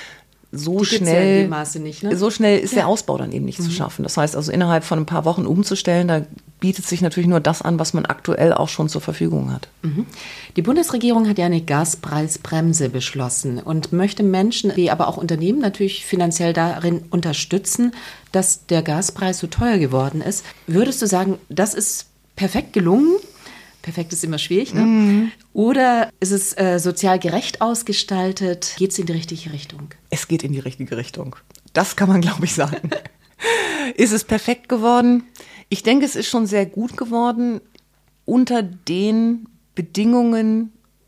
So schnell, ja Maße nicht, ne? so schnell ist ja. der Ausbau dann eben nicht mhm. zu schaffen. Das heißt also, innerhalb von ein paar Wochen umzustellen, da bietet sich natürlich nur das an, was man aktuell auch schon zur Verfügung hat. Mhm. Die Bundesregierung hat ja eine Gaspreisbremse beschlossen und möchte Menschen, die aber auch Unternehmen natürlich finanziell darin unterstützen, dass der Gaspreis so teuer geworden ist. Würdest du sagen, das ist perfekt gelungen? Perfekt ist immer schwierig, ne? Mhm. Oder ist es äh, sozial gerecht ausgestaltet? Geht es in die richtige Richtung? Es geht in die richtige Richtung. Das kann man, glaube ich, sagen. Ist es perfekt geworden? Ich denke, es ist schon sehr gut geworden unter den Bedingungen,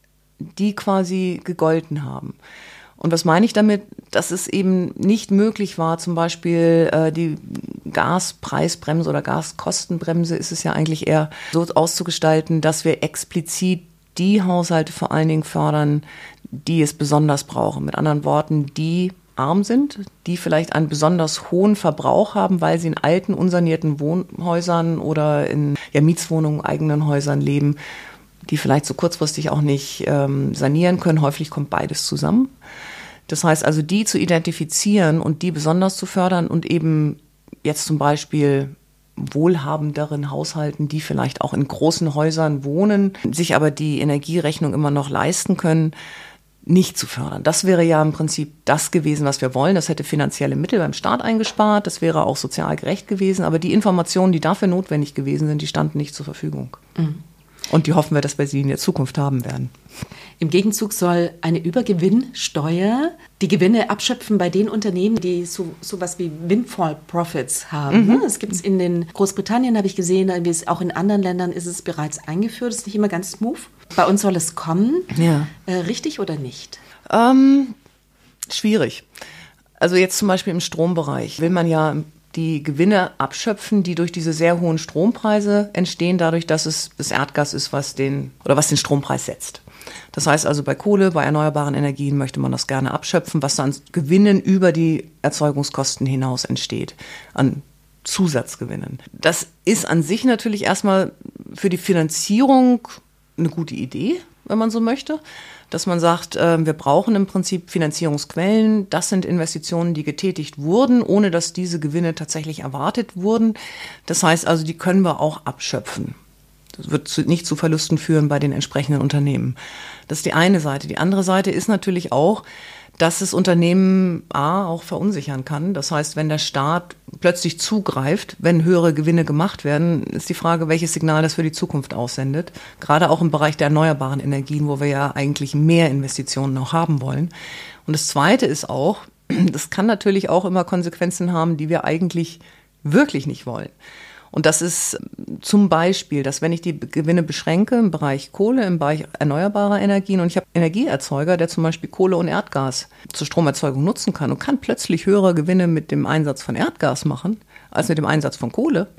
die quasi gegolten haben. Und was meine ich damit? Dass es eben nicht möglich war, zum Beispiel äh, die Gaspreisbremse oder Gaskostenbremse ist es ja eigentlich eher so auszugestalten, dass wir explizit die Haushalte vor allen Dingen fördern, die es besonders brauchen. Mit anderen Worten, die arm sind, die vielleicht einen besonders hohen Verbrauch haben, weil sie in alten, unsanierten Wohnhäusern oder in ja, Mietswohnungen, eigenen Häusern leben, die vielleicht so kurzfristig auch nicht ähm, sanieren können. Häufig kommt beides zusammen. Das heißt also, die zu identifizieren und die besonders zu fördern und eben jetzt zum Beispiel wohlhabenderen Haushalten, die vielleicht auch in großen Häusern wohnen, sich aber die Energierechnung immer noch leisten können, nicht zu fördern. Das wäre ja im Prinzip das gewesen, was wir wollen. Das hätte finanzielle Mittel beim Staat eingespart, das wäre auch sozial gerecht gewesen, aber die Informationen, die dafür notwendig gewesen sind, die standen nicht zur Verfügung. Mhm. Und die hoffen wir, dass wir sie in der Zukunft haben werden. Im Gegenzug soll eine Übergewinnsteuer die Gewinne abschöpfen bei den Unternehmen, die so sowas wie Windfall Profits haben. Mhm. Das gibt es in den Großbritannien, habe ich gesehen, wie es auch in anderen Ländern ist es bereits eingeführt. Das ist nicht immer ganz smooth. Bei uns soll es kommen. Ja. Äh, richtig oder nicht? Ähm, schwierig. Also jetzt zum Beispiel im Strombereich will man ja die Gewinne abschöpfen, die durch diese sehr hohen Strompreise entstehen, dadurch, dass es das Erdgas ist, was den oder was den Strompreis setzt. Das heißt also, bei Kohle, bei erneuerbaren Energien möchte man das gerne abschöpfen, was dann Gewinnen über die Erzeugungskosten hinaus entsteht, an Zusatzgewinnen. Das ist an sich natürlich erstmal für die Finanzierung eine gute Idee, wenn man so möchte, dass man sagt, äh, wir brauchen im Prinzip Finanzierungsquellen. Das sind Investitionen, die getätigt wurden, ohne dass diese Gewinne tatsächlich erwartet wurden. Das heißt also, die können wir auch abschöpfen. Das wird zu, nicht zu Verlusten führen bei den entsprechenden Unternehmen. Das ist die eine Seite. Die andere Seite ist natürlich auch, dass es Unternehmen A auch verunsichern kann. Das heißt, wenn der Staat plötzlich zugreift, wenn höhere Gewinne gemacht werden, ist die Frage, welches Signal das für die Zukunft aussendet. Gerade auch im Bereich der erneuerbaren Energien, wo wir ja eigentlich mehr Investitionen noch haben wollen. Und das Zweite ist auch, das kann natürlich auch immer Konsequenzen haben, die wir eigentlich wirklich nicht wollen. Und das ist zum Beispiel, dass wenn ich die Gewinne beschränke im Bereich Kohle, im Bereich erneuerbarer Energien und ich habe einen Energieerzeuger, der zum Beispiel Kohle und Erdgas zur Stromerzeugung nutzen kann und kann plötzlich höhere Gewinne mit dem Einsatz von Erdgas machen als mit dem Einsatz von Kohle,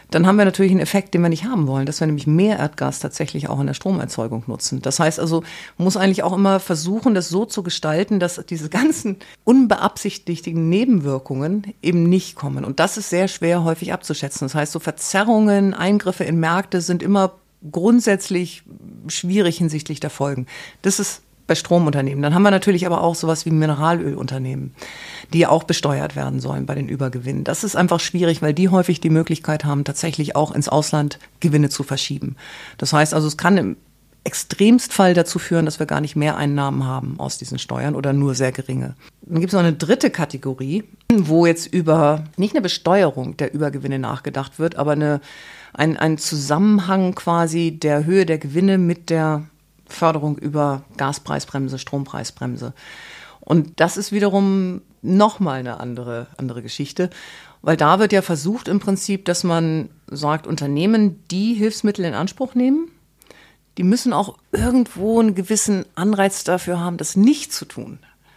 dann haben wir natürlich einen Effekt, den wir nicht haben wollen, dass wir nämlich mehr Erdgas tatsächlich auch in der Stromerzeugung nutzen. Das heißt also, man muss eigentlich auch immer versuchen, das so zu gestalten, dass diese ganzen unbeabsichtigten Nebenwirkungen eben nicht kommen. Und das ist sehr schwer häufig abzuschätzen. Das heißt, so Verzerrungen, Eingriffe in Märkte sind immer grundsätzlich schwierig hinsichtlich der Folgen. Das ist bei Stromunternehmen. Dann haben wir natürlich aber auch sowas wie Mineralölunternehmen, die auch besteuert werden sollen bei den Übergewinnen. Das ist einfach schwierig, weil die häufig die Möglichkeit haben, tatsächlich auch ins Ausland Gewinne zu verschieben. Das heißt also, es kann im Extremstfall dazu führen, dass wir gar nicht mehr Einnahmen haben aus diesen Steuern oder nur sehr geringe. Dann gibt es noch eine dritte Kategorie, wo jetzt über nicht eine Besteuerung der Übergewinne nachgedacht wird, aber eine, ein, ein Zusammenhang quasi der Höhe der Gewinne mit der Förderung über Gaspreisbremse, Strompreisbremse. Und das ist wiederum nochmal eine andere, andere Geschichte, weil da wird ja versucht im Prinzip, dass man sagt, Unternehmen, die Hilfsmittel in Anspruch nehmen, die müssen auch irgendwo einen gewissen Anreiz dafür haben, das nicht zu tun.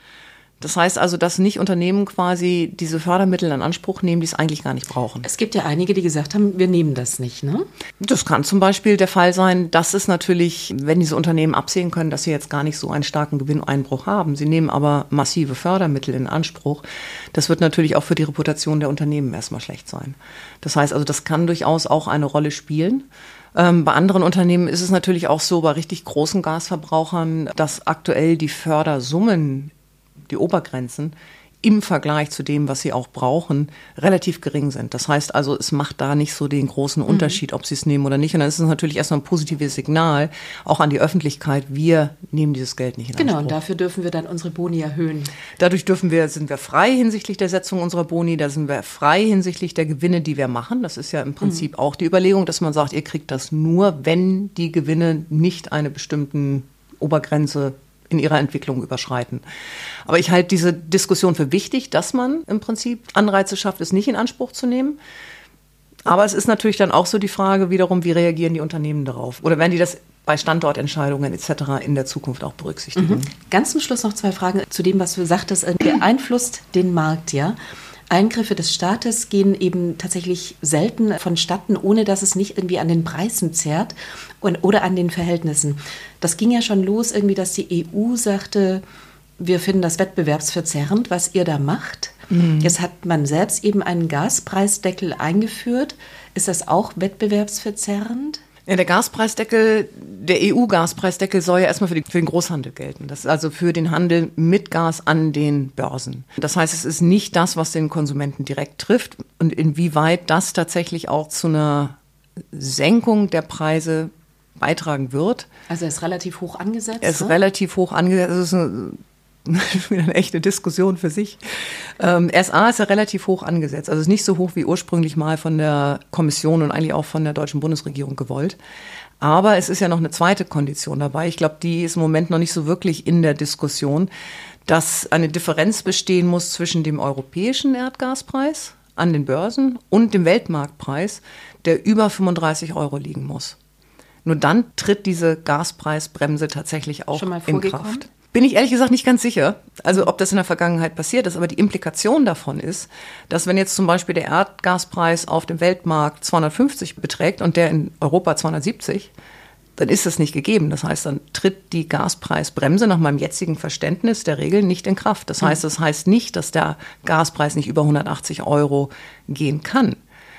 Das heißt also, dass nicht Unternehmen quasi diese Fördermittel in Anspruch nehmen, die es eigentlich gar nicht brauchen. Es gibt ja einige, die gesagt haben, wir nehmen das nicht, ne? Das kann zum Beispiel der Fall sein, dass es natürlich, wenn diese Unternehmen absehen können, dass sie jetzt gar nicht so einen starken Gewinneinbruch haben. Sie nehmen aber massive Fördermittel in Anspruch. Das wird natürlich auch für die Reputation der Unternehmen erstmal schlecht sein. Das heißt also, das kann durchaus auch eine Rolle spielen. Ähm, bei anderen Unternehmen ist es natürlich auch so, bei richtig großen Gasverbrauchern, dass aktuell die Fördersummen, die Obergrenzen im Vergleich zu dem, was sie auch brauchen, relativ gering sind. Das heißt also, es macht da nicht so den großen Unterschied, ob sie es nehmen oder nicht. Und dann ist es natürlich erstmal ein positives Signal, auch an die Öffentlichkeit, wir nehmen dieses Geld nicht in Anspruch. Genau, und dafür dürfen wir dann unsere Boni erhöhen. Dadurch dürfen wir, sind wir frei hinsichtlich der Setzung unserer Boni, da sind wir frei hinsichtlich der Gewinne, die wir machen. Das ist ja im Prinzip mhm. auch die Überlegung, dass man sagt, ihr kriegt das nur, wenn die Gewinne nicht eine bestimmten Obergrenze in ihrer Entwicklung überschreiten. Aber ich halte diese Diskussion für wichtig, dass man im Prinzip Anreize schafft, es nicht in Anspruch zu nehmen. Aber es ist natürlich dann auch so die Frage wiederum, wie reagieren die Unternehmen darauf? Oder werden die das bei Standortentscheidungen et cetera in der Zukunft auch berücksichtigen? Mhm. Ganz zum Schluss noch zwei Fragen zu dem, was du sagtest. Beeinflusst den Markt, ja? Eingriffe des Staates gehen eben tatsächlich selten vonstatten, ohne dass es nicht irgendwie an den Preisen zerrt und, oder an den Verhältnissen. Das ging ja schon los, irgendwie, dass die E U sagte, wir finden das wettbewerbsverzerrend, was ihr da macht. Mhm. Jetzt hat man selbst eben einen Gaspreisdeckel eingeführt. Ist das auch wettbewerbsverzerrend? Ja, der Gaspreisdeckel, der E U-Gaspreisdeckel soll ja erstmal für, die, für den Großhandel gelten. Das ist also für den Handel mit Gas an den Börsen. Das heißt, es ist nicht das, was den Konsumenten direkt trifft und inwieweit das tatsächlich auch zu einer Senkung der Preise beitragen wird. Also er ist relativ hoch angesetzt? Er ist ne? relativ hoch angesetzt. Das ist eine, wieder eine echte Diskussion für sich. Ähm, R S A ist ja relativ hoch angesetzt. Also es ist nicht so hoch wie ursprünglich mal von der Kommission und eigentlich auch von der deutschen Bundesregierung gewollt. Aber es ist ja noch eine zweite Kondition dabei. Ich glaube, die ist im Moment noch nicht so wirklich in der Diskussion, dass eine Differenz bestehen muss zwischen dem europäischen Erdgaspreis an den Börsen und dem Weltmarktpreis, der über fünfunddreißig Euro liegen muss. Nur dann tritt diese Gaspreisbremse tatsächlich auch Schon mal in Kraft. Bin ich ehrlich gesagt nicht ganz sicher, also ob das in der Vergangenheit passiert ist, aber die Implikation davon ist, dass wenn jetzt zum Beispiel der Erdgaspreis auf dem Weltmarkt zweihundertfünfzig beträgt und der in Europa zweihundertsiebzig, dann ist das nicht gegeben. Das heißt, dann tritt die Gaspreisbremse nach meinem jetzigen Verständnis der Regeln nicht in Kraft. Das heißt, das heißt nicht, dass der Gaspreis nicht über hundertachtzig Euro gehen kann.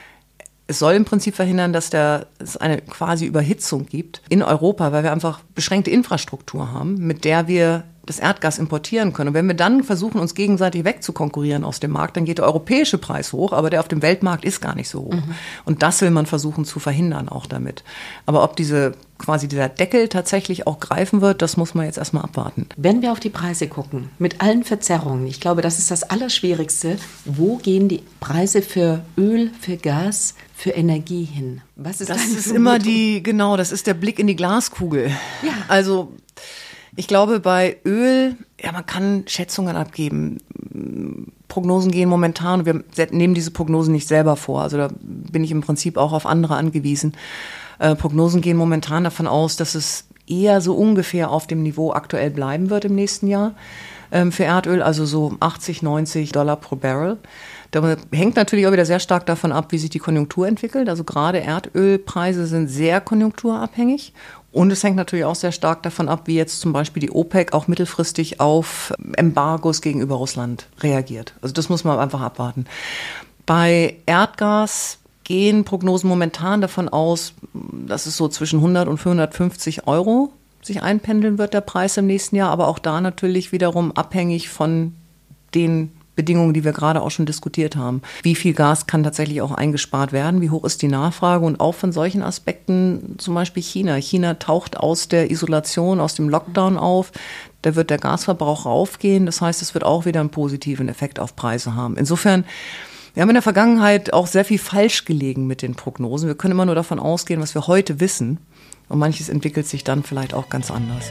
Es soll im Prinzip verhindern, dass der, es eine quasi Überhitzung gibt in Europa, weil wir einfach beschränkte Infrastruktur haben, mit der wir das Erdgas importieren können. Und wenn wir dann versuchen, uns gegenseitig wegzukonkurrieren aus dem Markt, dann geht der europäische Preis hoch, aber der auf dem Weltmarkt ist gar nicht so hoch. Mhm. Und das will man versuchen zu verhindern auch damit. Aber ob diese quasi dieser Deckel tatsächlich auch greifen wird, das muss man jetzt erstmal abwarten. Wenn wir auf die Preise gucken, mit allen Verzerrungen, ich glaube, das ist das Allerschwierigste, wo gehen die Preise für Öl, für Gas, für Energie hin? Was ist das? Das ist immer die, genau, das ist der Blick in die Glaskugel. Ja. Also ich glaube, bei Öl, ja, man kann Schätzungen abgeben. Prognosen gehen momentan, wir nehmen diese Prognosen nicht selber vor. Also da bin ich im Prinzip auch auf andere angewiesen. Äh, Prognosen gehen momentan davon aus, dass es eher so ungefähr auf dem Niveau aktuell bleiben wird im nächsten Jahr ähm, für Erdöl, also so achtzig, neunzig Dollar pro Barrel. Da hängt natürlich auch wieder sehr stark davon ab, wie sich die Konjunktur entwickelt. Also gerade Erdölpreise sind sehr konjunkturabhängig. Und es hängt natürlich auch sehr stark davon ab, wie jetzt zum Beispiel die OPEC auch mittelfristig auf Embargos gegenüber Russland reagiert. Also das muss man einfach abwarten. Bei Erdgas gehen Prognosen momentan davon aus, dass es so zwischen hundert und hundertfünfzig Euro sich einpendeln wird, der Preis im nächsten Jahr. Aber auch da natürlich wiederum abhängig von den Bedingungen, die wir gerade auch schon diskutiert haben. Wie viel Gas kann tatsächlich auch eingespart werden? Wie hoch ist die Nachfrage? Und auch von solchen Aspekten, zum Beispiel China. China taucht aus der Isolation, aus dem Lockdown auf. Da wird der Gasverbrauch raufgehen. Das heißt, es wird auch wieder einen positiven Effekt auf Preise haben. Insofern, wir haben in der Vergangenheit auch sehr viel falsch gelegen mit den Prognosen. Wir können immer nur davon ausgehen, was wir heute wissen. Und manches entwickelt sich dann vielleicht auch ganz anders.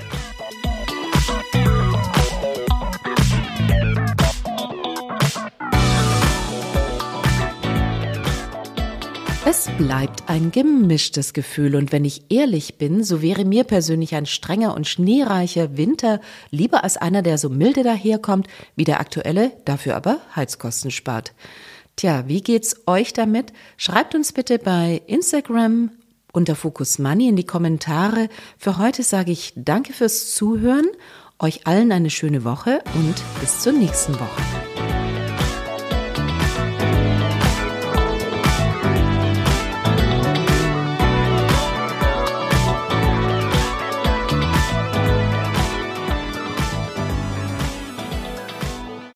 Es bleibt ein gemischtes Gefühl und wenn ich ehrlich bin, so wäre mir persönlich ein strenger und schneereicher Winter lieber als einer, der so milde daherkommt, wie der aktuelle, dafür aber Heizkosten spart. Tja, wie geht's euch damit? Schreibt uns bitte bei Instagram unter Focus Money in die Kommentare. Für heute sage ich danke fürs Zuhören, euch allen eine schöne Woche und bis zur nächsten Woche.